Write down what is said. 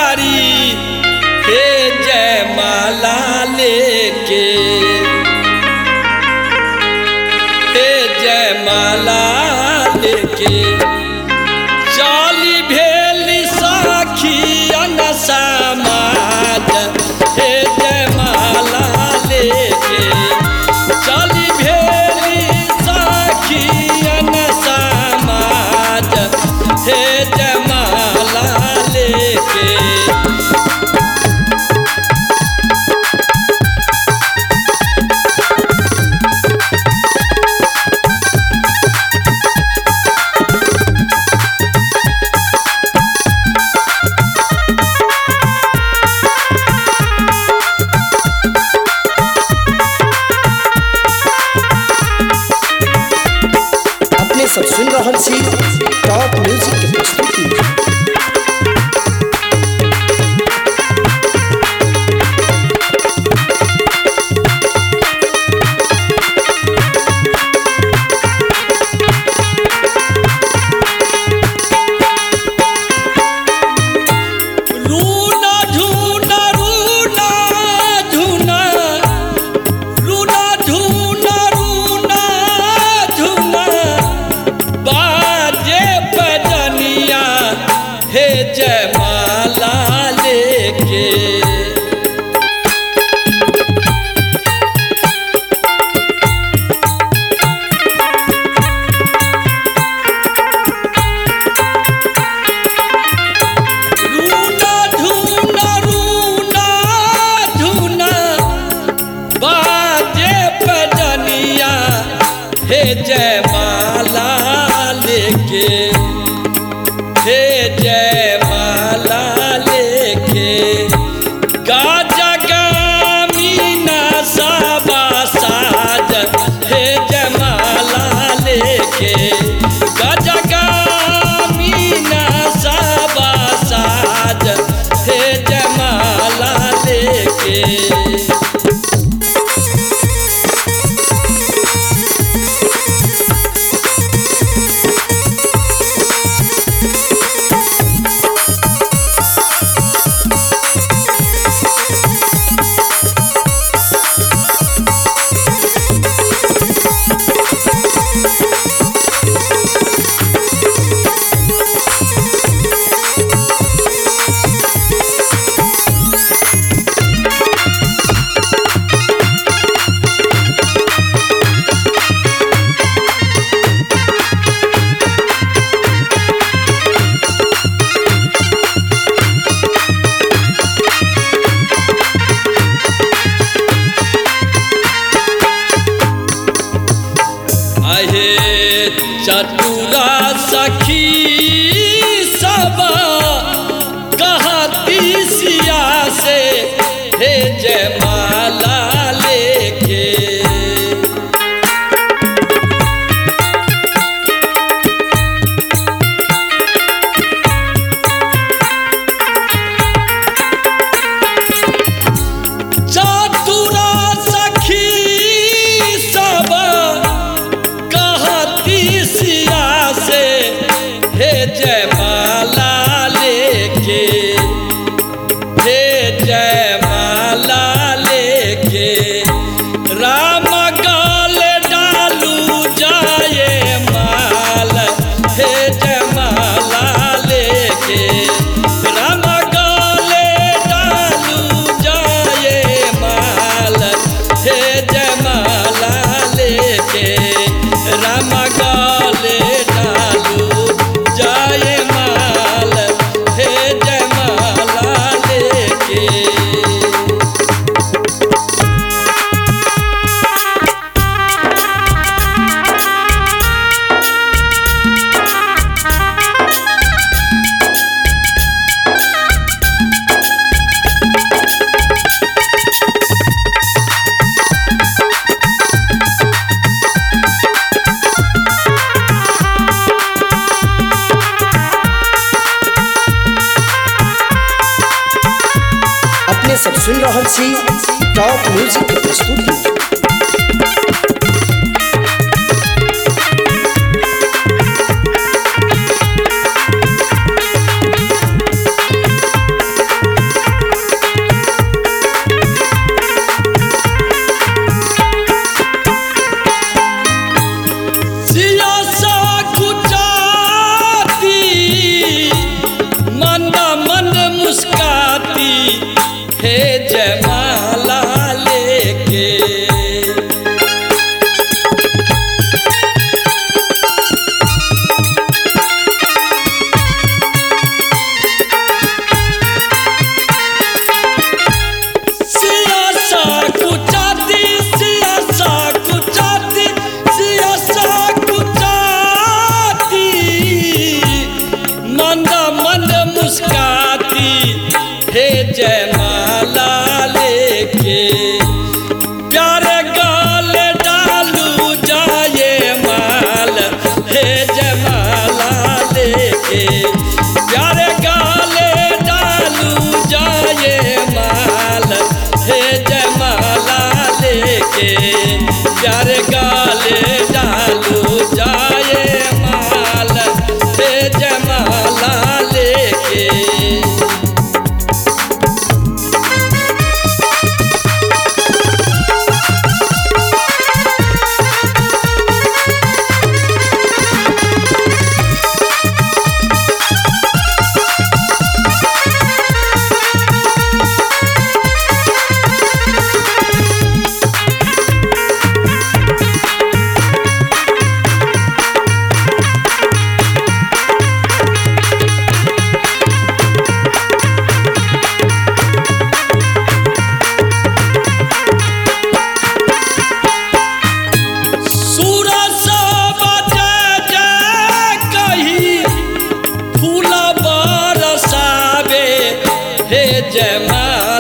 दुआरी हे जयमाला लेके हे जयमाला लेके चाली भेली साखियन समाज हे जयमाला लेके चाली भेली साखियन समाज हे जयमाला लेके सब सुन रहल छी टॉप म्यूजिक के प्रस्तुति। हे जयमाला लेके रूना धूना रूना धूना बाजे बजनिया हे जयमाला लेके हे जयमाला लेके गाजा गामीना साबा साज हे जयमाला लेके गाजा गामीना साबा साज हे जयमाला लेके चतुरा सखी सब कहती सिया से हे जयमाला लेके चतुरा सखी सब सिया से हे जयमाला लेके हे जयमाला लेके राम गाल डालू जाए माल हे जयमाला लेके राम गाल डालू जाए माल हे जयमाला लेके राम गाले डालू जाए माल हे जयमाला लेके सब सुन रहल छी टॉप म्यूजिक के प्रस्तुति। जयमाला लेके प्यारे गाल डालू जाए माल हे जयमाला लेके प्यारे गाल डालू जाए माल हे जयमाला लेके प्यारे गाल डालू जाए माल हे जयमाला लेके जयमाला